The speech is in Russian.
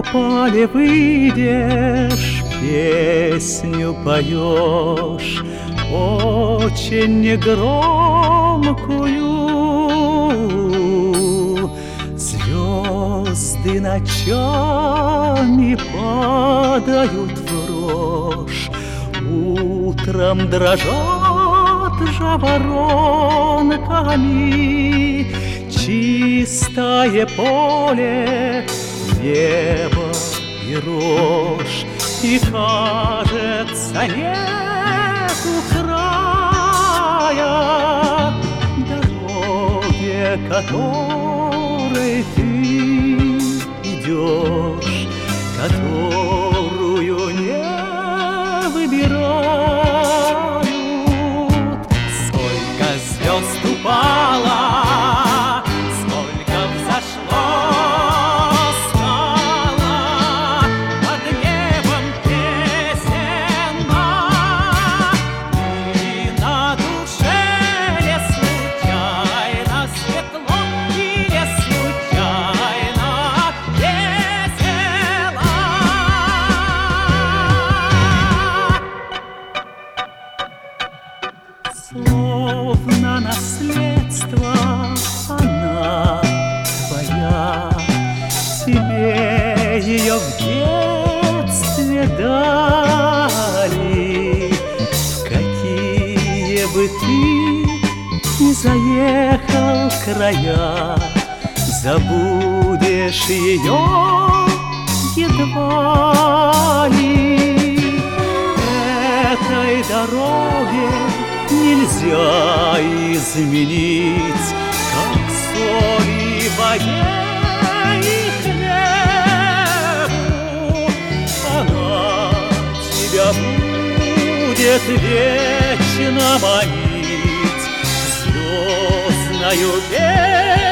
поле выйдешь, песню поешь, очень негромкую. Звезды ночами падают в рожь, утром дрожат жаворонками. Чистое поле, небо и рожь, и, кажется, нету края дороге, которой ты идешь, которую не выбирают. Сколько звезд упало, словно наследство она твоя. Тебе ее в детстве дали. В какие бы ты ни заехал края, забудешь ее едва ли. Этой дороге нельзя изменить, как соли в воде и хлебу. Она тебя будет вечно манить звездною песней.